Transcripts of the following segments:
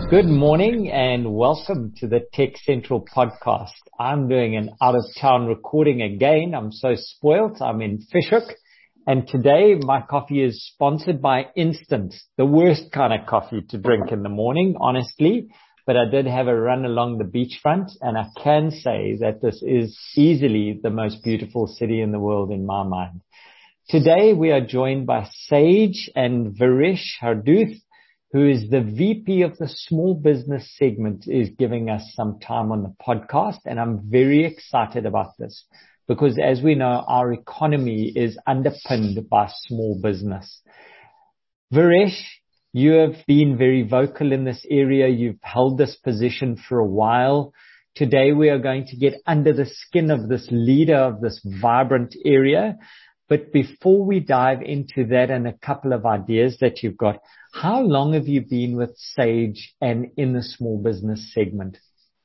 Good morning and welcome to the Tech Central podcast. I'm doing an out-of-town recording again. I'm so spoilt. I'm in Fish Hoek. And today my coffee is sponsored by Instant, the worst kind of coffee to drink in the morning, honestly. But I did have a run along the beachfront, and I can say that this is easily the most beautiful city in the world in my mind. Today we are joined by Sage and Viresh Harduth, who is the VP of the small business segment, is giving us some time on the podcast. And I'm very excited about this because, as we know, our economy is underpinned by small business. Viresh, you have been very vocal in this area. You've held this position for a while. Today we are going to get under the skin of this leader of this vibrant area. But before we dive into that and a couple of ideas that you've got, how long have you been with Sage and in the small business segment?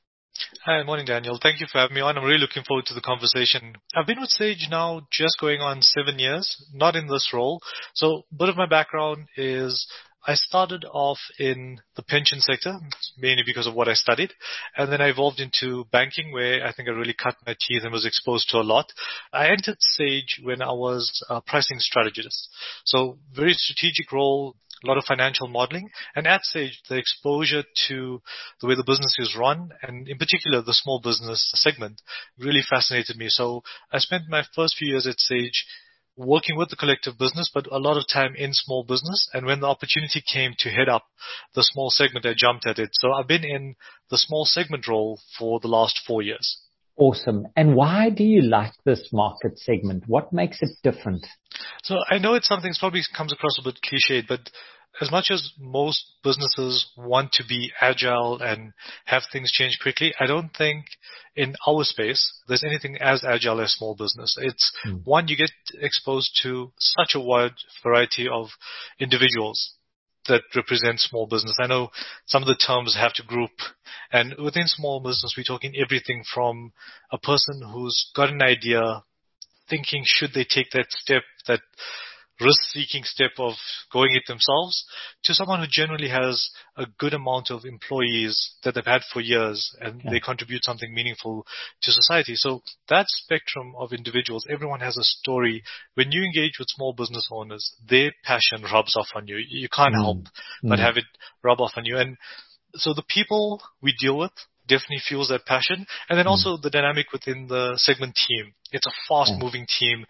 Hi, morning, Daniel. Thank you for having me on. I'm really looking forward to the conversation. I've been with Sage now just going on 7 years, not in this role. So a bit of my background is I started off in the pension sector, mainly because of what I studied. And then I evolved into banking, where I think I really cut my teeth and was exposed to a lot. I entered Sage when I was a pricing strategist. So very strategic role, a lot of financial modeling. And at Sage, the exposure to the way the business is run, and in particular, the small business segment, really fascinated me. So I spent my first few years at Sage working with the collective business, but a lot of time in small business. And when the opportunity came to head up the small segment, I jumped at it. So I've been in the small segment role for the last 4 years. Awesome. And why do you like this market segment? What makes it different? So I know it's something that probably comes across a bit cliched, but as much as most businesses want to be agile and have things change quickly, I don't think in our space there's anything as agile as small business. It's one, you get exposed to such a wide variety of individuals that represent small business. I know some of the terms have to group, and within small business, we're talking everything from a person who's got an idea, thinking should they take that step, that risk-seeking step of going it themselves, to someone who generally has a good amount of employees that they've had for years and they contribute something meaningful to society. So that spectrum of individuals, everyone has a story. When you engage with small business owners, their passion rubs off on you. You can't help but have it rub off on you. And so the people we deal with definitely fuels that passion. And then also the dynamic within the segment team. It's a fast-moving team.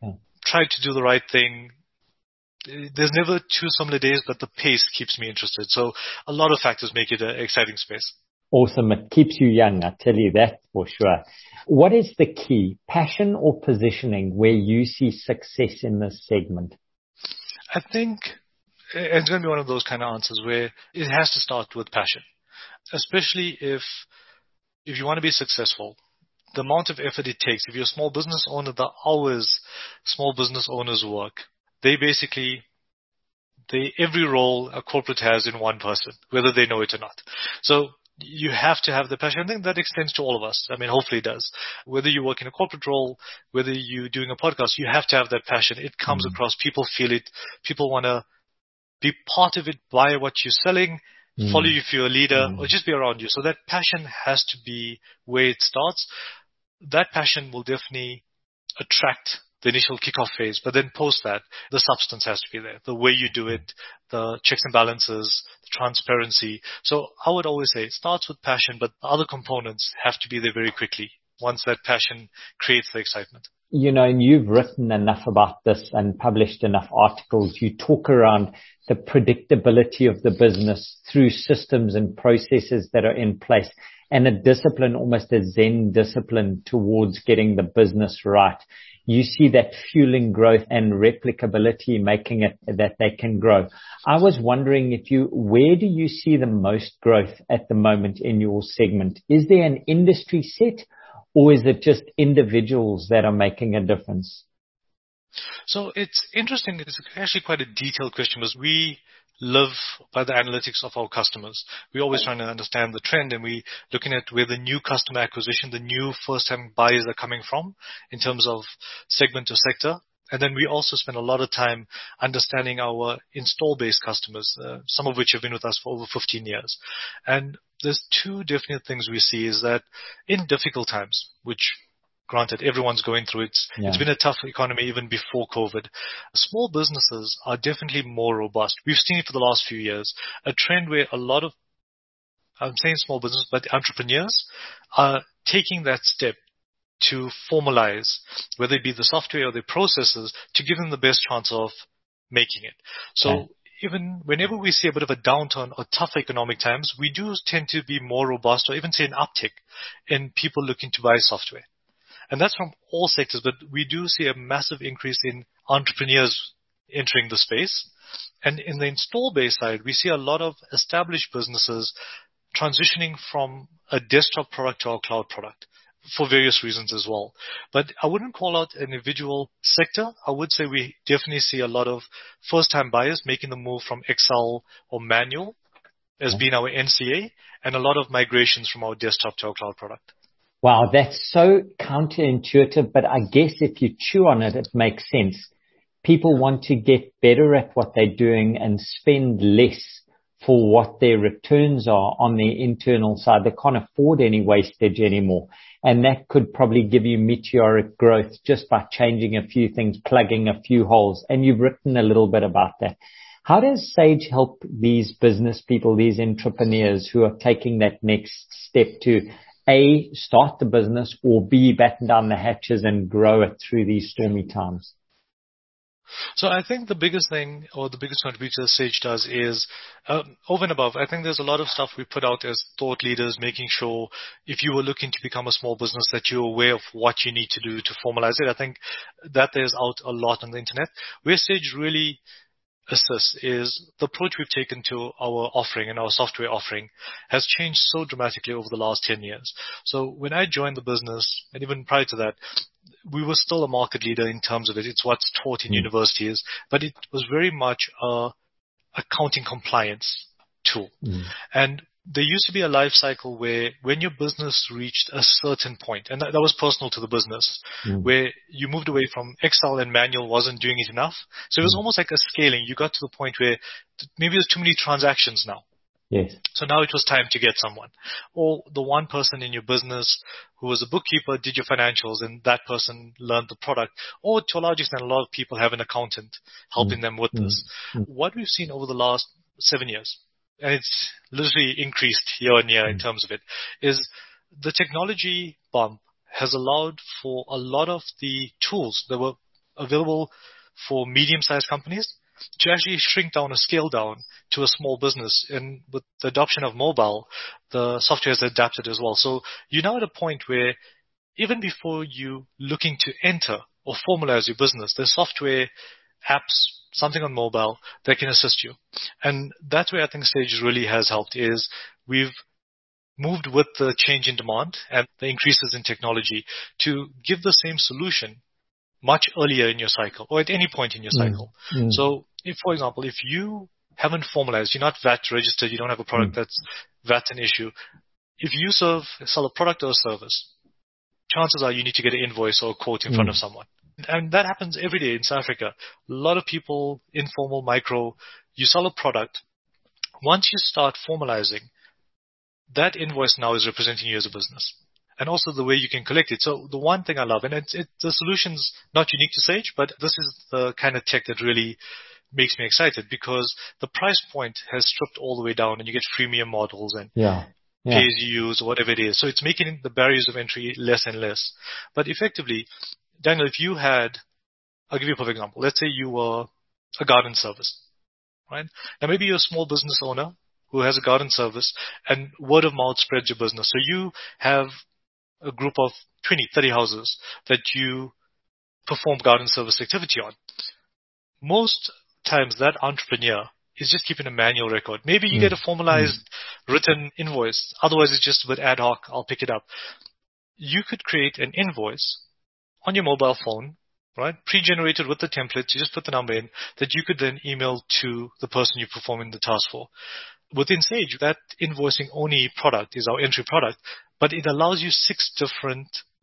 Try to do the right thing. There's never two similar days, but the pace keeps me interested. So a lot of factors make it an exciting space. Awesome. It keeps you young, I tell you that for sure. What is the key, passion or positioning, where you see success in this segment? I think it's going to be one of those kind of answers where it has to start with passion, especially if you want to be successful. The amount of effort it takes, if you're a small business owner, the hours small business owners work, every role a corporate has in one person, whether they know it or not. So you have to have the passion. I think that extends to all of us. I mean, hopefully it does. Whether you work in a corporate role, whether you're doing a podcast, you have to have that passion. It comes across. People feel it. People want to be part of it, buy what you're selling, follow you if you're a leader, or just be around you. So that passion has to be where it starts. That passion will definitely attract the initial kickoff phase, but then post that, the substance has to be there. The way you do it, the checks and balances, the transparency. So I would always say it starts with passion, but the other components have to be there very quickly once that passion creates the excitement. You know, and you've written enough about this and published enough articles. You talk around the predictability of the business through systems and processes that are in place, and a discipline, almost a Zen discipline towards getting the business right. You see that fueling growth and replicability, making it that they can grow. I was wondering where do you see the most growth at the moment in your segment? Is there an industry set, or is it just individuals that are making a difference? So it's interesting. It's actually quite a detailed question because we live by the analytics of our customers. We're always trying to understand the trend, and we're looking at where the new customer acquisition, the new first-time buyers are coming from in terms of segment or sector. And then we also spend a lot of time understanding our install-based customers, some of which have been with us for over 15 years. And there's two definite things we see is that in difficult times, which granted everyone's going through, it's been a tough economy even before COVID. Small businesses are definitely more robust. We've seen it for the last few years, a trend where a lot of, I'm saying small business, but entrepreneurs are taking that step to formalize, whether it be the software or the processes, to give them the best chance of making it. So even whenever we see a bit of a downturn or tough economic times, we do tend to be more robust or even see an uptick in people looking to buy software. And that's from all sectors, but we do see a massive increase in entrepreneurs entering the space. And in the install base side, we see a lot of established businesses transitioning from a desktop product to our cloud product for various reasons as well. But I wouldn't call out an individual sector. I would say we definitely see a lot of first-time buyers making the move from Excel or manual as being our NCA, and a lot of migrations from our desktop to our cloud product. Wow, that's so counterintuitive, but I guess if you chew on it, it makes sense. People want to get better at what they're doing and spend less for what their returns are on the internal side. They can't afford any wastage anymore. And that could probably give you meteoric growth just by changing a few things, plugging a few holes. And you've written a little bit about that. How does Sage help these business people, these entrepreneurs who are taking that next step to A, start the business, or B, batten down the hatches and grow it through these stormy times? So I think the biggest thing or the biggest contributor Sage does is over and above. I think there's a lot of stuff we put out as thought leaders, making sure if you were looking to become a small business that you're aware of what you need to do to formalize it. I think that there's out a lot on the internet. Where Sage really assists is the approach we've taken to our offering and our software offering has changed so dramatically over the last 10 years. So when I joined the business, and even prior to that, we were still a market leader in terms of it. It's what's taught in universities, but it was very much a accounting compliance tool. And there used to be a life cycle where when your business reached a certain point, and that was personal to the business, where you moved away from Excel and manual wasn't doing it enough. So it was almost like a scaling. You got to the point where maybe there's too many transactions now. Yes. So now it was time to get someone. Or the one person in your business who was a bookkeeper did your financials and that person learned the product. Or to a large extent, a lot of people have an accountant helping them with this. What we've seen over the last 7 years, and it's literally increased year on year in terms of it, is the technology bump has allowed for a lot of the tools that were available for medium-sized companies to actually shrink down or scale down to a small business. And with the adoption of mobile, the software has adapted as well. So you're now at a point where even before you looking to enter or formalize your business, there's software, apps, something on mobile that can assist you. And that's where I think Sage really has helped is we've moved with the change in demand and the increases in technology to give the same solution much earlier in your cycle or at any point in your cycle. So if, for example, if you haven't formalized, you're not VAT registered, you don't have a product that's VAT an issue. If you sell a product or a service, chances are you need to get an invoice or a quote in front of someone. And that happens every day in South Africa. A lot of people, informal, micro, you sell a product. Once you start formalizing, that invoice now is representing you as a business. And also the way you can collect it. So the one thing I love, and the solution's not unique to Sage, but this is the kind of tech that really makes me excited because the price point has stripped all the way down and you get freemium models and pay as you use or whatever it is. So it's making the barriers of entry less and less. But effectively, Daniel, if you had, I'll give you a perfect example. Let's say you were a garden service, right? Now maybe you're a small business owner who has a garden service and word of mouth spreads your business. So you have a group of 20, 30 houses that you perform garden service activity on. Most times that entrepreneur is just keeping a manual record. Maybe you get a formalized written invoice. Otherwise, it's just a bit ad hoc. I'll pick it up. You could create an invoice on your mobile phone, right? Pre-generated with the template. You just put the number in that you could then email to the person you're performing the task for. Within Sage, that invoicing only product is our entry product, but it allows you 6 different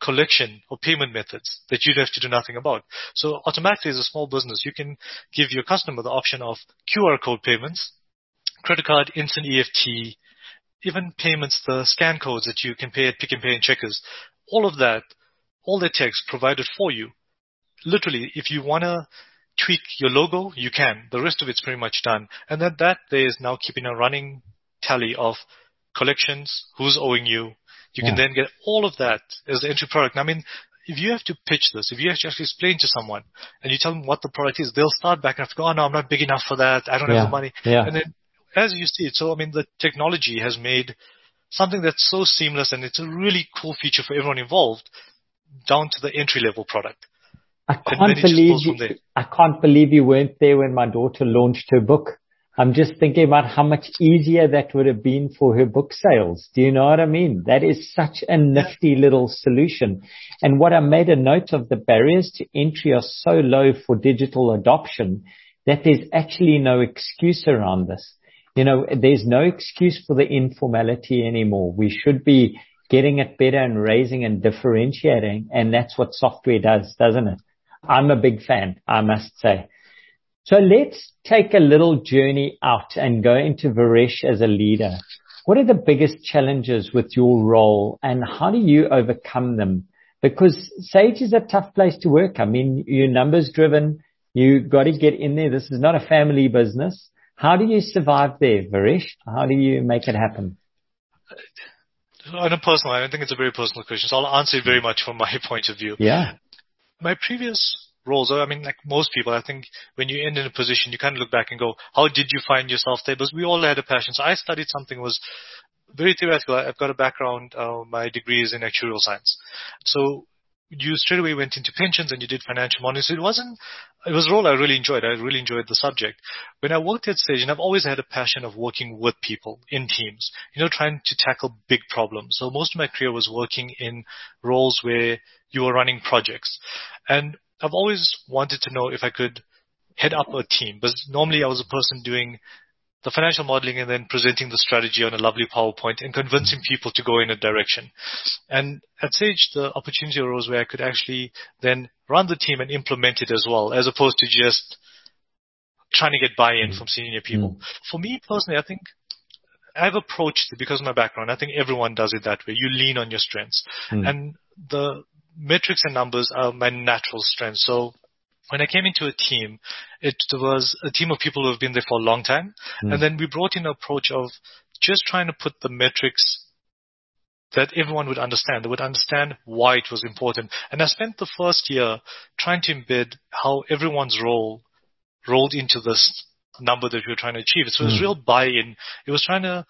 collection or payment methods that you'd have to do nothing about. So automatically, as a small business, you can give your customer the option of QR code payments, credit card, instant EFT, even payments, the scan codes that you can pay at Pick n Pay and Checkers. All of that, all the text provided for you. Literally, if you want to tweak your logo, you can. The rest of it's pretty much done. And then that there is now keeping a running tally of collections, who's owing you. You can then get all of that as the entry product. Now, I mean, if you have to pitch this, if you have to actually explain to someone and you tell them what the product is, they'll start back and have to go, oh no, I'm not big enough for that. I don't have the money. And then as you see it, so I mean, the technology has made something that's so seamless, and it's a really cool feature for everyone involved, down to the entry level product. I can't believe you weren't there when my daughter launched her book. I'm just thinking about how much easier that would have been for her book sales. Do you know what I mean? That is such a nifty little solution. And what I made a note of, the barriers to entry are so low for digital adoption that there's actually no excuse around this. You know, there's no excuse for the informality anymore. We should be getting it better and raising and differentiating. And that's what software does, doesn't it? I'm a big fan, I must say. So let's take a little journey out and go into Varesh as a leader. What are the biggest challenges with your role, and how do you overcome them? Because Sage is a tough place to work. I mean, you're numbers driven. You got to get in there. This is not a family business. How do you survive there, Varesh? How do you make it happen? On a personal, I think it's a very personal question, so I'll answer it very much from my point of view. Yeah. My previous roles, I mean, like most people, I think when you end in a position, you kind of look back and go, how did you find yourself there? Because we all had a passion. So I studied something was very theoretical. I've got a background, my degree is in actuarial science. So you straight away went into pensions and you did financial modeling. So it was a role I really enjoyed. I really enjoyed the subject. When I worked at Sage, and I've always had a passion of working with people in teams, trying to tackle big problems. So most of my career was working in roles where you were running projects. And I've always wanted to know if I could head up a team, but normally I was a person doing the financial modeling and then presenting the strategy on a lovely PowerPoint and convincing people to go in a direction. And at Sage, the opportunity arose where I could actually then run the team and implement it as well, as opposed to just trying to get buy-in from senior people. For me personally, I think I've approached it because of my background. I think everyone does it that way. You lean on your strengths. And the metrics and numbers are my natural strength. So when I came into a team, it was a team of people who have been there for a long time. And then we brought in an approach of just trying to put the metrics that everyone would understand. They would understand why it was important. And I spent the first year trying to embed how everyone's role rolled into this number that we were trying to achieve. So it was real buy-in. It was trying to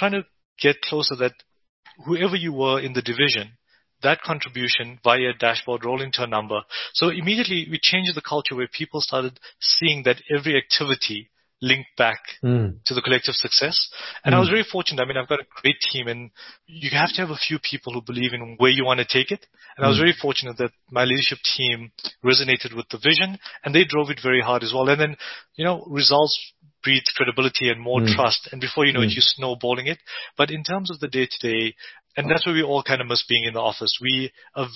get closer that whoever you were in the division, that contribution via a dashboard roll into a number. So immediately we changed the culture where people started seeing that every activity linked back to the collective success. And I was very fortunate. I mean, I've got a great team, and you have to have a few people who believe in where you want to take it. And I was very fortunate that my leadership team resonated with the vision, and they drove it very hard as well. And then, results breeds credibility and more trust. And before you know it, you're snowballing it. But in terms of the day-to-day, and that's where we all kind of miss being in the office. We are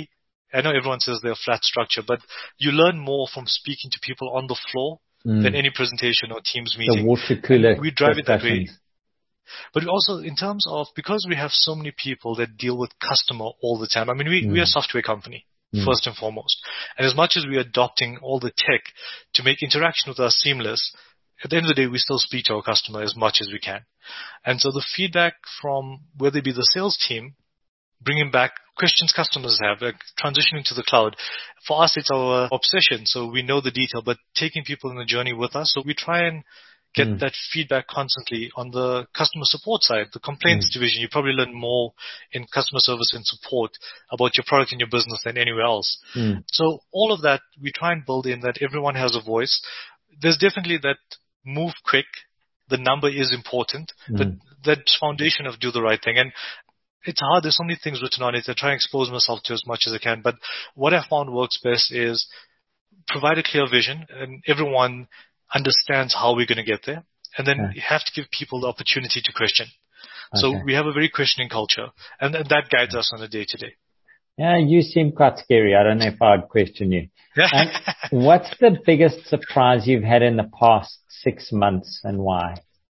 I know everyone says they're a flat structure, but you learn more from speaking to people on the floor than any presentation or Teams meeting. The water cooler. We drive it that way. But also in terms of, because we have so many people that deal with customer all the time. I mean, we are a software company, first and foremost. And as much as we are adopting all the tech to make interaction with us seamless, at the end of the day, we still speak to our customer as much as we can. And so the feedback from whether it be the sales team, bringing back questions customers have, like transitioning to the cloud. For us, it's our obsession. So we know the detail, but taking people on the journey with us. So we try and get that feedback constantly on the customer support side, the complaints division. You probably learn more in customer service and support about your product and your business than anywhere else. So all of that, we try and build in that everyone has a voice. There's definitely that move quick. The number is important, but that foundation of do the right thing. And it's hard. There's so many things written on it. I try and expose myself to as much as I can. But what I found works best is provide a clear vision, and everyone understands how we're going to get there. And then you have to give people the opportunity to question. So we have a very questioning culture, and that guides us on a day-to-day. Yeah, you seem quite scary. I don't know if I'd question you. And Yeah. what's the biggest surprise you've had in the past 6 months and why?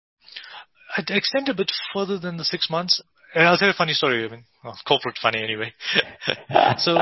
I'd extend a bit further than the 6 months. And I'll tell you a funny story. I mean, well, corporate funny anyway. So,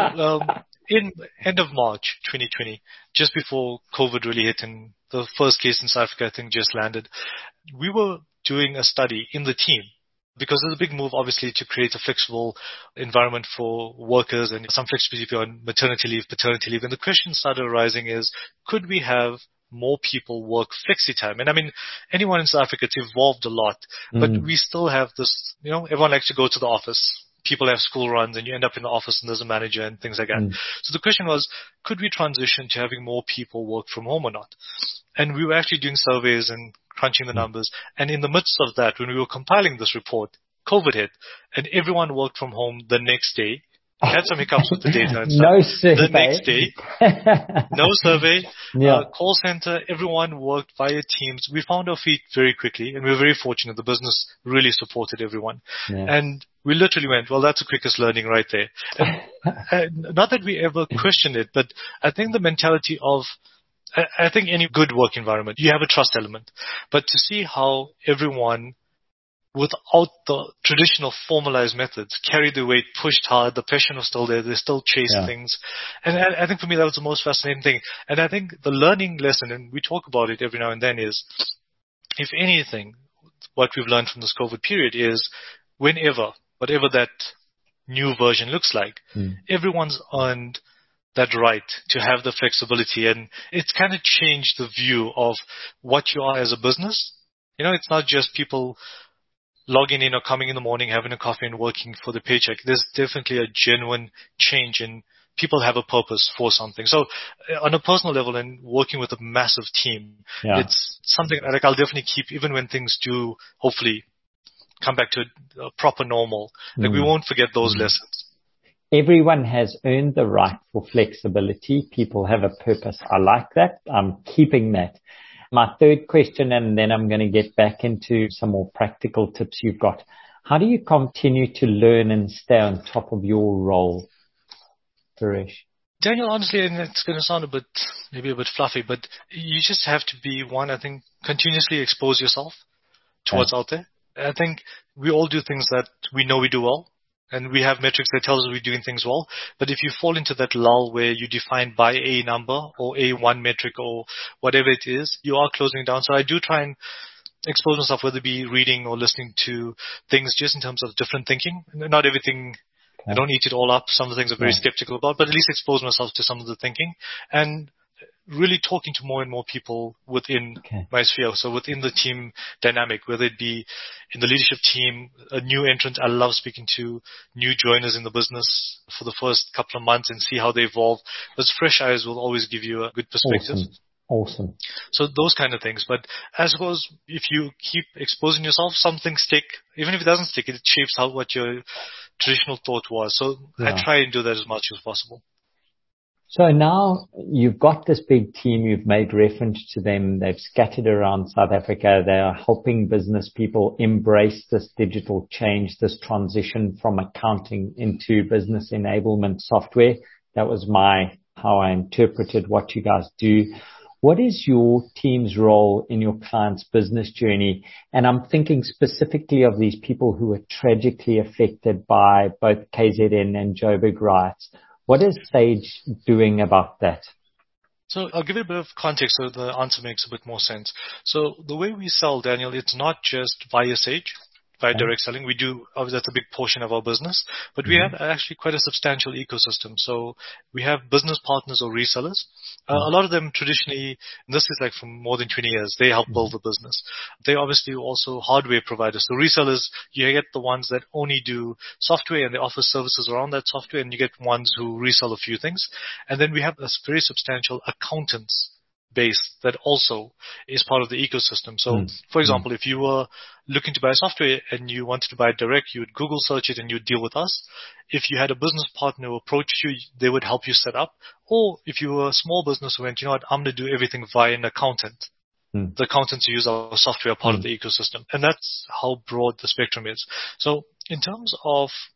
in end of March 2020, just before COVID really hit and the first case in South Africa, I think, just landed, we were doing a study in the team because there's a big move, obviously, to create a flexible environment for workers and some flexibility on maternity leave, paternity leave. And the question started arising is, could we have more people work flexi time? And I mean, anyone in South Africa, it's evolved a lot, but we still have this, everyone likes to go to the office. People have school runs and you end up in the office and there's a manager and things like that. So the question was, could we transition to having more people work from home or not? And we were actually doing surveys and crunching the numbers. And in the midst of that, when we were compiling this report, COVID hit and everyone worked from home the next day. We had some hiccups with the data and stuff. No survey. The next day, no survey, call center, everyone worked via Teams. We found our feet very quickly and we were very fortunate. The business really supported everyone. And we literally went, well, that's the quickest learning right there. And not that we ever questioned it, but I think the mentality of, I think any good work environment, you have a trust element, but to see how everyone without the traditional formalized methods, carried the weight, pushed hard, the passion was still there, they still chased things. And I think for me that was the most fascinating thing. And I think the learning lesson, and we talk about it every now and then, is, if anything, what we've learned from this COVID period is whatever that new version looks like, everyone's earned that right to have the flexibility. And it's kind of changed the view of what you are as a business. It's not just people logging in or coming in the morning, having a coffee and working for the paycheck. There's definitely a genuine change in people have a purpose for something. So on a personal level and working with a massive team, it's something like I'll definitely keep, even when things do hopefully come back to a proper normal. Like we won't forget those lessons. Everyone has earned the right for flexibility. People have a purpose. I like that. I'm keeping that. My third question, and then I'm going to get back into some more practical tips you've got. How do you continue to learn and stay on top of your role, Paresh? Daniel, honestly, and it's going to sound maybe a bit fluffy, but you just have to be I think, continuously expose yourself to what's out there. I think we all do things that we know we do well. And we have metrics that tells us we're doing things well. But if you fall into that lull where you define by a number or a one metric or whatever it is, you are closing down. So I do try and expose myself, whether it be reading or listening to things just in terms of different thinking. Not everything, I don't eat it all up. Some of the things I'm very skeptical about, but at least expose myself to some of the thinking. And really talking to more and more people within my sphere. So within the team dynamic, whether it be in the leadership team, a new entrant. I love speaking to new joiners in the business for the first couple of months and see how they evolve. Those fresh eyes will always give you a good perspective. Awesome. So those kind of things. But I suppose if you keep exposing yourself, some things stick. Even if it doesn't stick, it shapes what your traditional thought was. So I try and do that as much as possible. So now you've got this big team, you've made reference to them, they've scattered around South Africa, they are helping business people embrace this digital change, this transition from accounting into business enablement software. That was how I interpreted what you guys do. What is your team's role in your client's business journey? And I'm thinking specifically of these people who were tragically affected by both KZN and Joburg riots. What is Sage doing about that? So I'll give you a bit of context so the answer makes a bit more sense. So the way we sell, Daniel, it's not just via Sage, via direct selling. We do, obviously that's a big portion of our business, but we have actually quite a substantial ecosystem. So we have business partners or resellers. A lot of them traditionally, and this is like from more than 20 years, they help build the business. They obviously also hardware providers. So resellers, you get the ones that only do software and they offer services around that software, and you get ones who resell a few things. And then we have this very substantial accountants base that also is part of the ecosystem. So, for example, if you were looking to buy software and you wanted to buy it direct, you would Google search it and you would deal with us. If you had a business partner who approached you, they would help you set up. Or if you were a small business who went, I'm going to do everything via an accountant. The accountants who use our software are part of the ecosystem. And that's how broad the spectrum is. So in terms of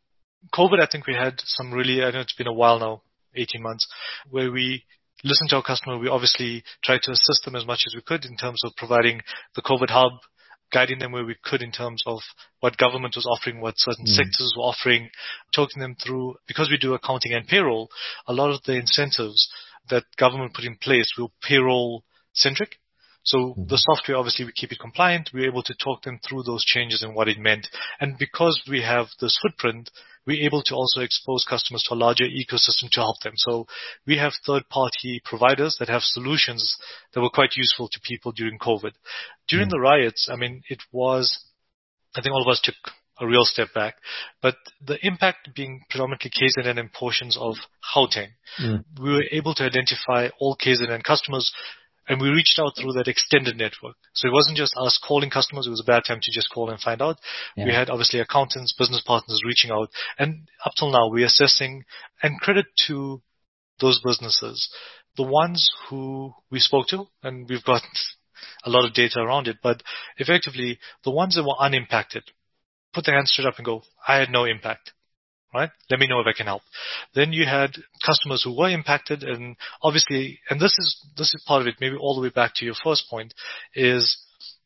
COVID, I think we had some really, I know it's been a while now, 18 months, where we listened to our customer. We obviously tried to assist them as much as we could in terms of providing the COVID hub, guiding them where we could in terms of what government was offering, what certain sectors were offering, talking them through, because we do accounting and payroll, a lot of the incentives that government put in place were payroll centric. So the software, obviously, we keep it compliant. We're able to talk them through those changes and what it meant. And because we have this footprint, we're able to also expose customers to a larger ecosystem to help them. So we have third-party providers that have solutions that were quite useful to people during COVID. During the riots, I mean, it was, I think all of us took a real step back, but the impact being predominantly KZN and portions of Gauteng, we were able to identify all KZN customers, and we reached out through that extended network. So it wasn't just us calling customers. It was a bad time to just call and find out. We had obviously accountants, business partners reaching out. And up till now, we're assessing, and credit to those businesses, the ones who we spoke to, and we've got a lot of data around it, but effectively the ones that were unimpacted put their hands straight up and go, I had no impact. Right? Let me know if I can help. Then you had customers who were impacted, and obviously, and this is part of it, maybe all the way back to your first point, is,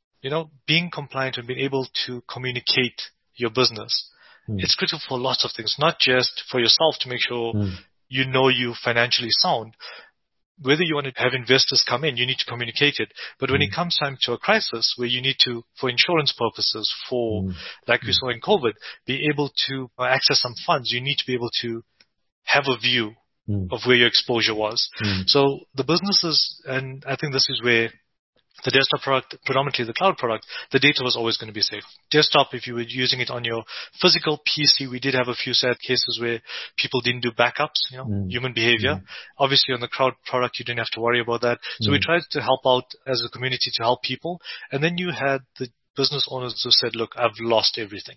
being compliant and being able to communicate your business. It's critical for lots of things, not just for yourself to make sure you're financially sound. Whether you want to have investors come in, you need to communicate it. But when it comes time to a crisis where you need to, for insurance purposes, like we saw in COVID, be able to access some funds, you need to be able to have a view of where your exposure was. So the businesses, and I think this is where the desktop product, predominantly the cloud product, the data was always going to be safe. Desktop, if you were using it on your physical PC, we did have a few sad cases where people didn't do backups, human behavior. Obviously on the cloud product, you didn't have to worry about that. So we tried to help out as a community to help people. And then you had the business owners who said, look, I've lost everything.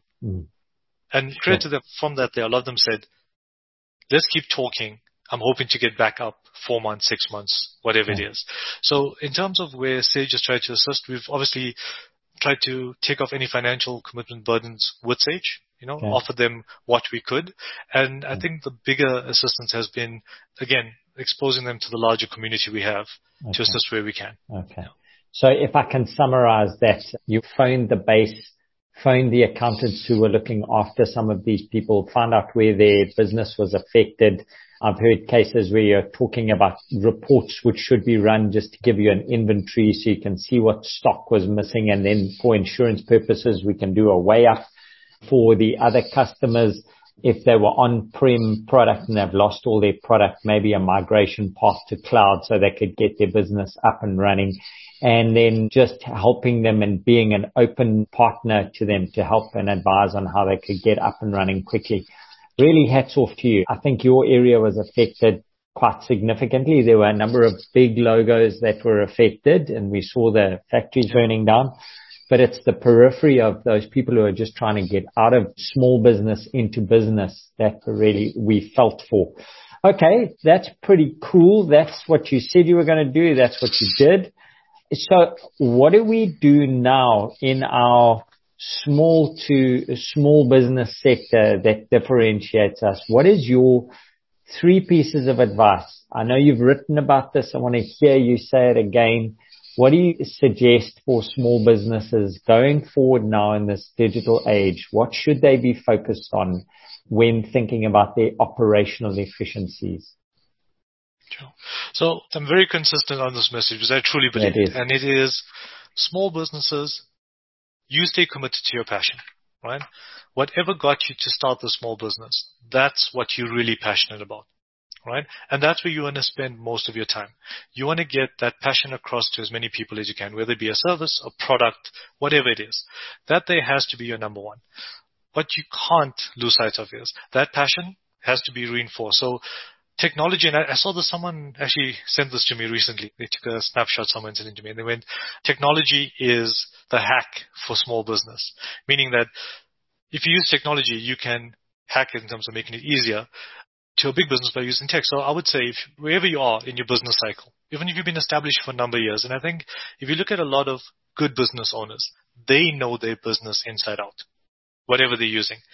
And credit to them from that day, a lot of them said, let's keep talking. I'm hoping to get back up 4 months, 6 months, whatever it is. So in terms of where Sage has tried to assist, we've obviously tried to take off any financial commitment burdens with Sage, offer them what we could. And I think the bigger assistance has been, again, exposing them to the larger community we have to assist where we can. So if I can summarize that, you phoned the base, phoned the accountants who were looking after some of these people, found out where their business was affected. I've heard cases where you're talking about reports which should be run just to give you an inventory so you can see what stock was missing, and then for insurance purposes we can do a way up for the other customers. If they were on-prem product and they've lost all their product, maybe a migration path to cloud so they could get their business up and running. And then just helping them and being an open partner to them to help and advise on how they could get up and running quickly. Really hats off to you. I think your area was affected quite significantly. There were a number of big logos that were affected, and we saw the factories burning down. But it's the periphery of those people who are just trying to get out of small business into business that really we felt for. Okay, that's pretty cool. That's what you said you were going to do. That's what you did. So what do we do now in our small business sector that differentiates us? What is your 3 pieces of advice? I know you've written about this. I want to hear you say it again. What do you suggest for small businesses going forward now in this digital age? What should they be focused on when thinking about their operational efficiencies? Sure. So I'm very consistent on this message because I truly believe it. And it is small businesses, you stay committed to your passion, right? Whatever got you to start the small business, that's what you're really passionate about, right? And that's where you want to spend most of your time. You want to get that passion across to as many people as you can, whether it be a service, a product, whatever it is. That there has to be your number one. What you can't lose sight of is that passion has to be reinforced. So technology, and I saw this, someone actually sent this to me recently. They took a snapshot, someone sent it to me, and they went, technology is the hack for small business. Meaning that if you use technology, you can hack it in terms of making it easier to a big business by using tech. So I would say wherever you are in your business cycle, even if you've been established for a number of years, and I think if you look at a lot of good business owners, they know their business inside out, whatever they're using.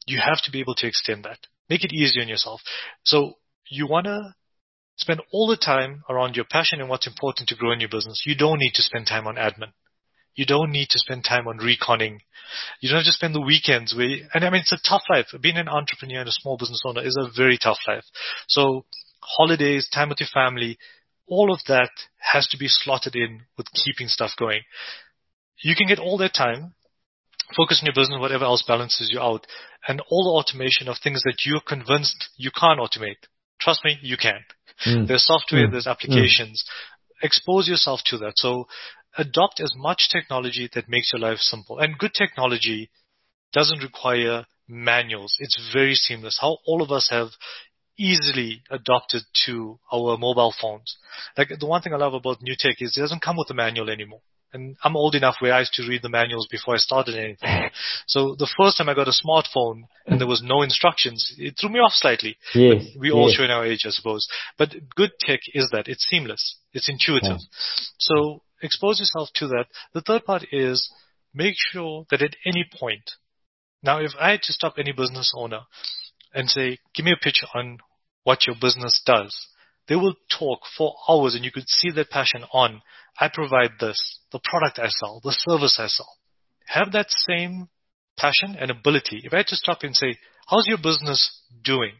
you have to be able to extend that. Make it easier on yourself. So you want to spend all the time around your passion and what's important to grow in your business. You don't need to spend time on admin. You don't need to spend time on reconning. You don't have to spend the weekends and I mean, it's a tough life. Being an entrepreneur and a small business owner is a very tough life. So holidays, time with your family, all of that has to be slotted in with keeping stuff going. You can get all that time, focus on your business, whatever else balances you out, and all the automation of things that you're convinced you can't automate. Trust me, you can. There's software, there's applications. Expose yourself to that. So adopt as much technology that makes your life simple. And good technology doesn't require manuals. It's very seamless. How all of us have easily adopted to our mobile phones. Like the one thing I love about new tech is it doesn't come with a manual anymore. And I'm old enough where I used to read the manuals before I started anything. So the first time I got a smartphone and there was no instructions, it threw me off slightly. Yes, but we all showing our age, I suppose. But good tech is that. It's seamless. It's intuitive. So expose yourself to that. The third part is make sure that at any point, now if I had to stop any business owner and say, give me a pitch on what your business does, they will talk for hours and you could see that passion on, I provide this, the product I sell, the service I sell. Have that same passion and ability. If I had to stop and say, how's your business doing?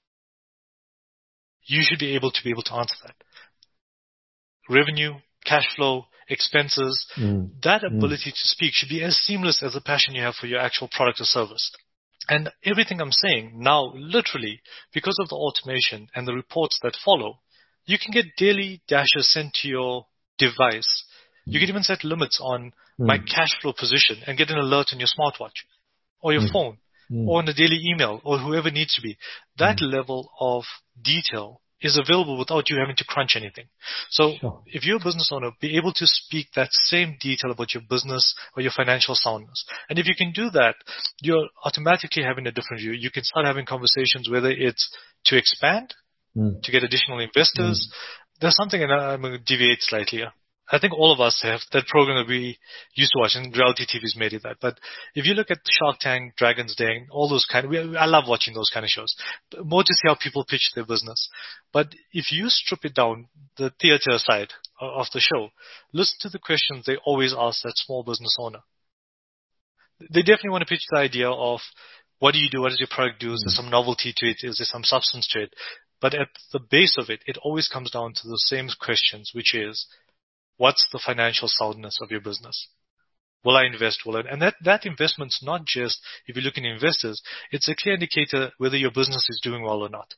You should be able to answer that. Revenue, cash flow, expenses, that ability to speak should be as seamless as the passion you have for your actual product or service. And everything I'm saying now, literally, because of the automation and the reports that follow, you can get daily dashes sent to your device. You can even set limits on my cash flow position and get an alert on your smartwatch or your phone or on a daily email or whoever needs to be. That level of detail is available without you having to crunch anything. So if you're a business owner, be able to speak that same detail about your business or your financial soundness. And if you can do that, you're automatically having a different view. You can start having conversations, whether it's to expand, to get additional investors. There's something, and I'm going to deviate slightly here. I think all of us have that program that we used to watch, and reality TV's made it that. But if you look at Shark Tank, Dragon's Den, all those I love watching those kind of shows. More to see how people pitch their business. But if you strip it down, the theater side of the show, listen to the questions they always ask that small business owner. They definitely want to pitch the idea of, what do you do? What does your product do? Is there some novelty to it? Is there some substance to it? But at the base of it, it always comes down to the same questions, which is, what's the financial soundness of your business? Will I invest? And that investment's not just, if you're looking at investors, it's a clear indicator whether your business is doing well or not.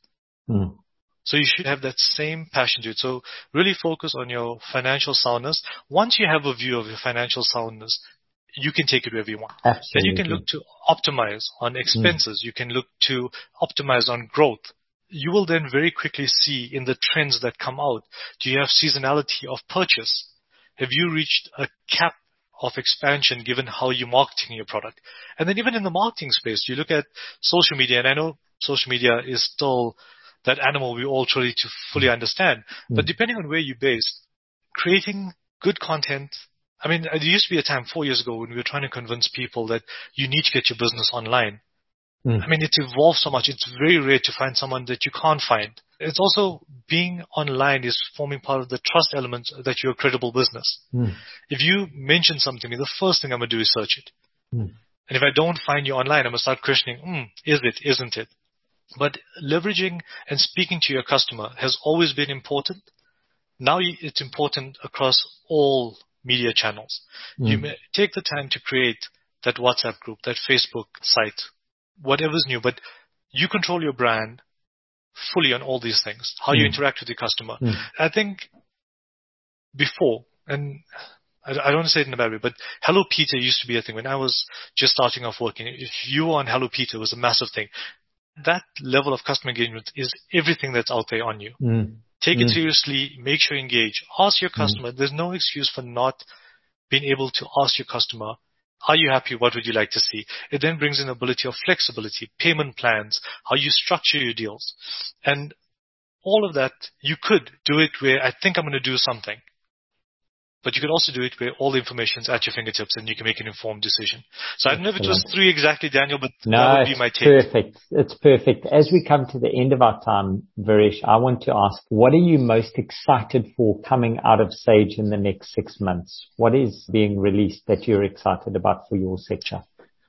So you should have that same passion to it. So really focus on your financial soundness. Once you have a view of your financial soundness, you can take it wherever you want. Absolutely. Then you can look to optimize on expenses. You can look to optimize on growth. You will then very quickly see in the trends that come out, do you have seasonality of purchase? Have you reached a cap of expansion given how you're marketing your product? And then even in the marketing space, you look at social media, and I know social media is still that animal we all try to fully understand. But depending on where you're based, creating good content. I mean, there used to be a time 4 years ago when we were trying to convince people that you need to get your business online. I mean, it's evolved so much. It's very rare to find someone that you can't find. It's also being online is forming part of the trust element that you're a credible business. If you mention something to me, the first thing I'm going to do is search it. And if I don't find you online, I'm going to start questioning, is it, isn't it? But leveraging and speaking to your customer has always been important. Now it's important across all media channels. You may take the time to create that WhatsApp group, that Facebook site, whatever's new, but you control your brand fully on all these things, how you interact with your customer. I think before, and I don't want to say it in a bad way, but Hello Peter used to be a thing. When I was just starting off working, if you were on Hello Peter, it was a massive thing. That level of customer engagement is everything that's out there on you. Take it seriously, make sure you engage. Ask your customer. There's no excuse for not being able to ask your customer, are you happy? What would you like to see? It then brings in ability of flexibility, payment plans, how you structure your deals. And all of that, you could do it where I think I'm going to do something. but you can also do it where all the information is at your fingertips and you can make an informed decision. So I don't know if it was Excellent. 3 exactly, Daniel, but No, that would be it's my take. perfect. It's perfect. As we come to the end of our time, Varesh, I want to ask, what are you most excited for coming out of Sage in the next 6 months? What is being released that you're excited about for your sector?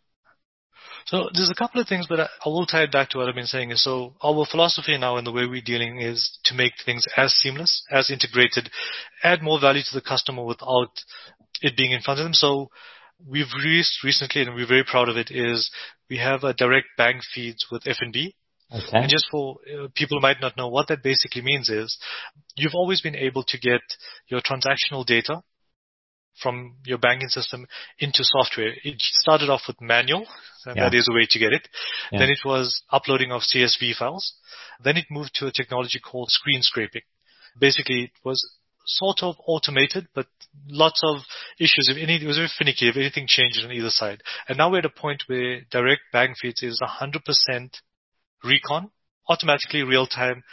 So there's a couple of things, but I will tie it back to what I've been saying. So our philosophy now and the way we're dealing is to make things as seamless, as integrated, add more value to the customer without it being in front of them. So we've released recently, and we're very proud of it, is we have a direct bank feeds with FNB. Okay. And just for people who might not know, what that basically means is you've always been able to get your transactional data from your banking system into software. It started off with manual, and that is a way to get it. Yeah. Then it was uploading of CSV files. Then it moved to a technology called screen scraping. Basically, it was sort of automated, but lots of issues. It was very finicky if anything changed on either side. And now we're at a point where direct bank feeds is 100% recon, automatically real time,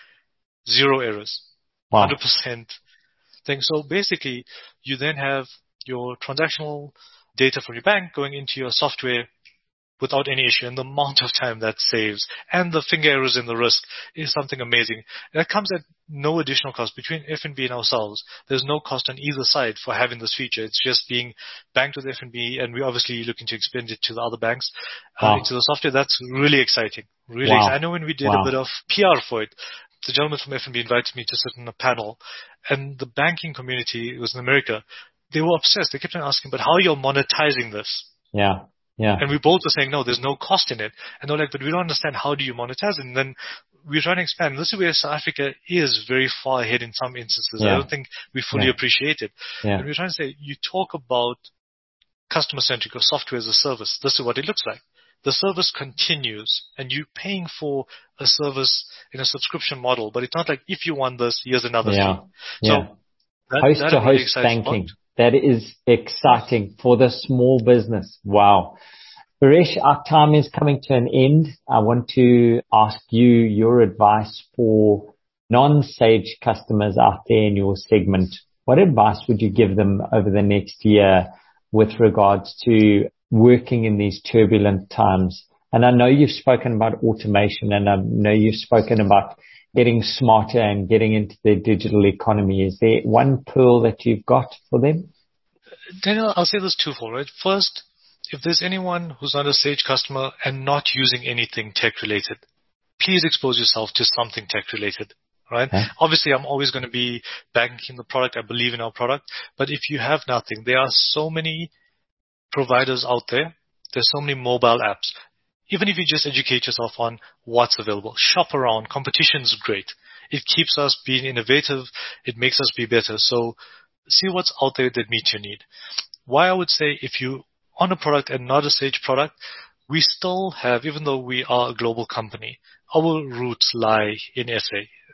0 errors, Wow. 100% thing. So basically, you then have your transactional data from your bank going into your software without any issue, and the amount of time that saves and the finger errors in the risk is something amazing. That comes at no additional cost. Between FNB and ourselves, there's no cost on either side for having this feature. It's just being banked with FNB, and we're obviously looking to expand it to the other banks, into the software. That's really exciting. Really exciting. I know when we did a bit of PR for it, the gentleman from FNB invited me to sit on a panel, and the banking community, it was in America, they were obsessed. They kept on asking, but how are you monetizing this? Yeah. Yeah. And we both were saying, no, there's no cost in it. And they're like, but we don't understand, how do you monetize it? And then we're trying to expand. This is where South Africa is very far ahead in some instances. I don't think we fully appreciate it. And we're trying to say, you talk about customer-centric or software as a service. This is what it looks like. The service continues, and you're paying for a service in a subscription model, but it's not like, if you want this, here's another fee. So host-to-host banking. That is exciting for the small business. Wow. Varesh, our time is coming to an end. I want to ask you your advice for non-Sage customers out there in your segment. What advice would you give them over the next year with regards to working in these turbulent times? And I know you've spoken about automation, and I know you've spoken about getting smarter and getting into the digital economy. Is there one pearl that you've got for them? Daniel, I'll say this twofold, right? First, if there's anyone who's not a Sage customer and not using anything tech-related, please expose yourself to something tech-related, right? Okay. Obviously, I'm always going to be banking the product. I believe in our product. But if you have nothing, there are so many providers out there. There's so many mobile apps. Even if you just educate yourself on what's available, shop around. Competition's great. It keeps us being innovative. It makes us be better. So see what's out there that meets your need. Why I would say, if you on a product and not a Sage product, we still have, even though we are a global company, our roots lie in SA.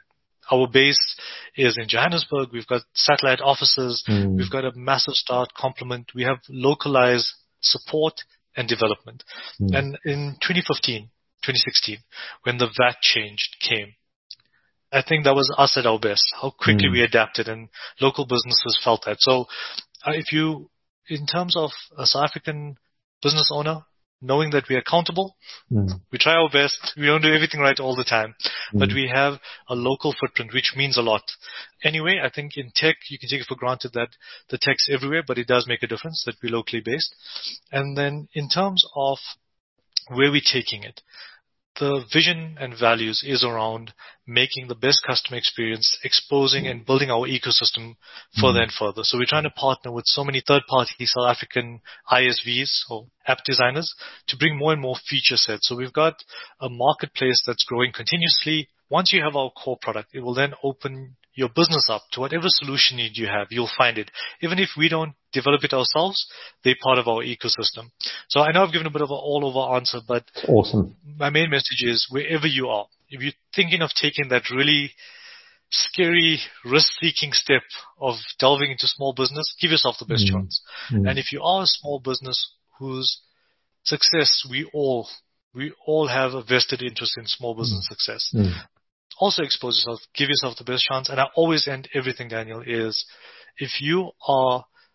Our base is in Johannesburg. We've got satellite offices. We've got a massive staff complement. We have localized support and development. And in 2015, 2016, when the VAT change came, I think that was us at our best, how quickly we adapted, and local businesses felt that. So if you, in terms of a South African business owner, knowing that we're accountable, we try our best. We don't do everything right all the time, but we have a local footprint, which means a lot. Anyway, I think in tech, you can take it for granted that the tech's everywhere, but it does make a difference that we're locally based. And then in terms of where we're taking it, the vision and values is around making the best customer experience, exposing and building our ecosystem further and further. So we're trying to partner with so many third-party South African ISVs or app designers to bring more and more feature sets. So we've got a marketplace that's growing continuously. Once you have our core product, it will then open your business up to whatever solution need you have. You'll find it. Even if we don't develop it ourselves, they're part of our ecosystem. So I know I've given a bit of an all-over answer, but awesome. My main message is, wherever you are, if you're thinking of taking that really scary, risk-seeking step of delving into small business, give yourself the best chance. And if you are a small business whose success we all have a vested interest in small business success, also expose yourself, give yourself the best chance. And I always end everything, Daniel, is if you are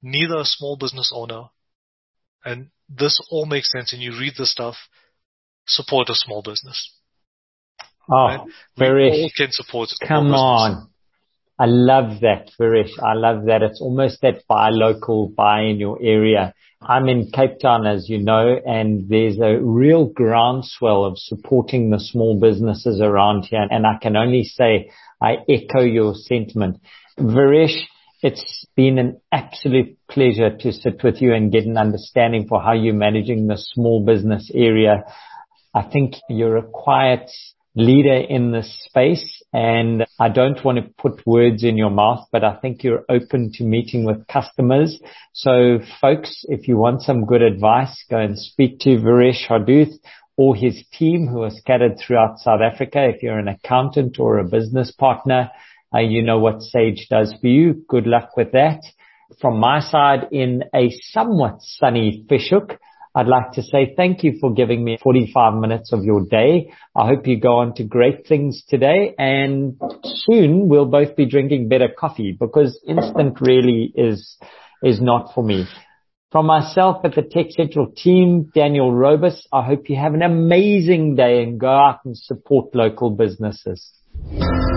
neither a small business owner, and this all makes sense, and you read this stuff, support a small business. Oh, right? We Varesh, all can support a small come business. on. I love that, Varesh. I love that. It's almost that buy local, buy in your area. I'm in Cape Town, as you know, and there's a real groundswell of supporting the small businesses around here. And I can only say I echo your sentiment. Varesh, it's been an absolute pleasure to sit with you and get an understanding for how you're managing the small business area. I think you're a quiet leader in this space, and I don't want to put words in your mouth, but I think you're open to meeting with customers. So folks, if you want some good advice, go and speak to Varesh Harduth or his team who are scattered throughout South Africa. If you're an accountant or a business partner, you know what Sage does for you. Good luck with that. From my side, in a somewhat sunny Fish Hoek, I'd like to say thank you for giving me 45 minutes of your day. I hope you go on to great things today, and soon we'll both be drinking better coffee, because instant really is not for me. From myself at the Tech Central team, Daniel Robus, I hope you have an amazing day and go out and support local businesses.